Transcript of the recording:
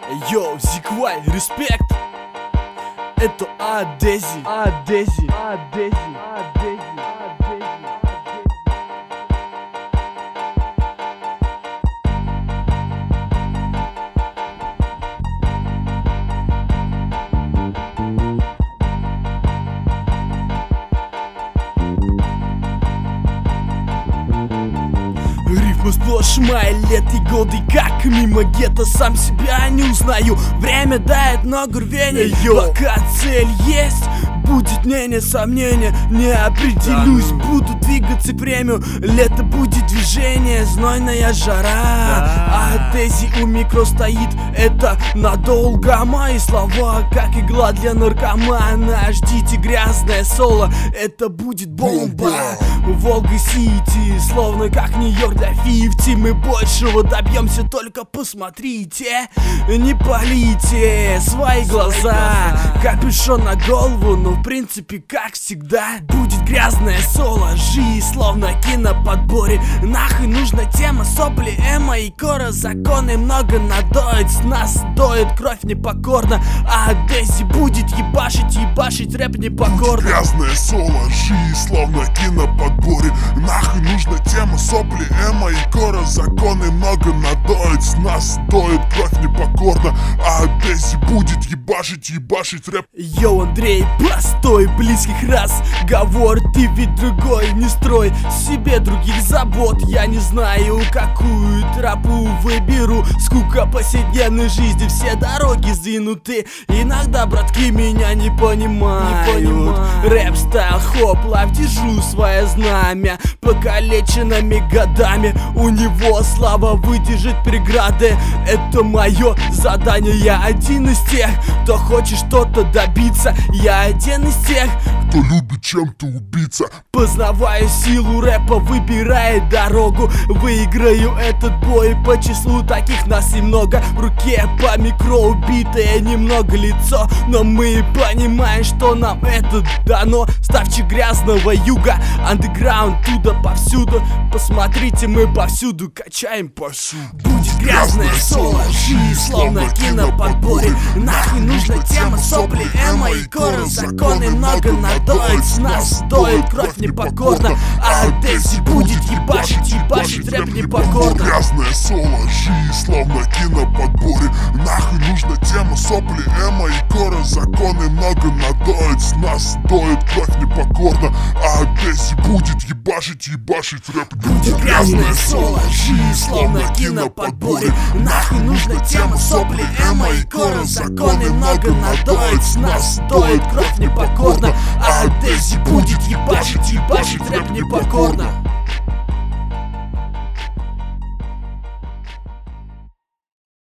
Йоу, Зиквай, респект! Это Адези. Рифмы сплошь мои летние годы, как мимо гетто, сам себя не узнаю. Время дает много рвения, пока цель есть, будет мнение, сомнения, не определюсь. Буду двигаться к времени, лето будет движение, знойная жара. Адези у микро стоит, это надолго. Мои слова, как игла для наркомана. Ждите грязное соло, это будет бомба. Волга-Сити, словно как Нью-Йорк для 50. Мы большего добьемся, только посмотрите. Не полите свои глаза, капюшон на голову, но в принципе как всегда. Будет грязное соло, жизнь словно киноподборе. Нахуй нужна тема, сопли, эмо и кора. Законы много надоет, с нас доет кровь непокорно. А Адези будет ебашить рэп непокорно. Грязное соло, жизнь словно киноподборе. Нахуй нужна тема, сопли, эмо и кора. Законы много надоет, с нас доет кровь непокорно. А Адези будет ебашить рэп. Йоу, Андрей, постой, близких раз говор, ты ведь другой, не строй себе других забот. Я не знаю, какую тропу выберу, скука повседневной жизни, все дороги сдвинуты. Иногда братки меня не понимают. Рэп стайл, хоп, лайф, держу свое знамя. Покалеченными годами у него слава выдержит преграды. Это мое задание, я один из тех, кто хочет что-то добиться. Я один из тех, кто любит чем-то убиться. Познавая силу рэпа, выбирая дорогу. Выиграю этот бой, по числу таких нас немного. В руке по микро убитое немного лицо, но мы понимаем, что нам это дано. Ставчи грязного юга, андеграунд туда повсюду. Посмотрите, мы повсюду качаем повсюду. Будет грязное соло, жизнь словно киноподборе. Нахуй нужна тема, сопли, эмо и кора. Законы много надоет, с нас доет кровь непокорно. А Адези будет ебашить рэп непокорно. Грязное соло, жизнь словно киноподборе. Нахуй нужна тема, сопли, эмо и кора. Законы много надоет, с нас доет кровь непокорно. А Адези будет ебашить рэп. Будет грязное соло, жизнь словно киноподборе. Нахуй нужна тема, сопли, эмо и кора. Законы много надоет, с нас доет кровь непокорно. А Адези будет ебашить рэп непокорно.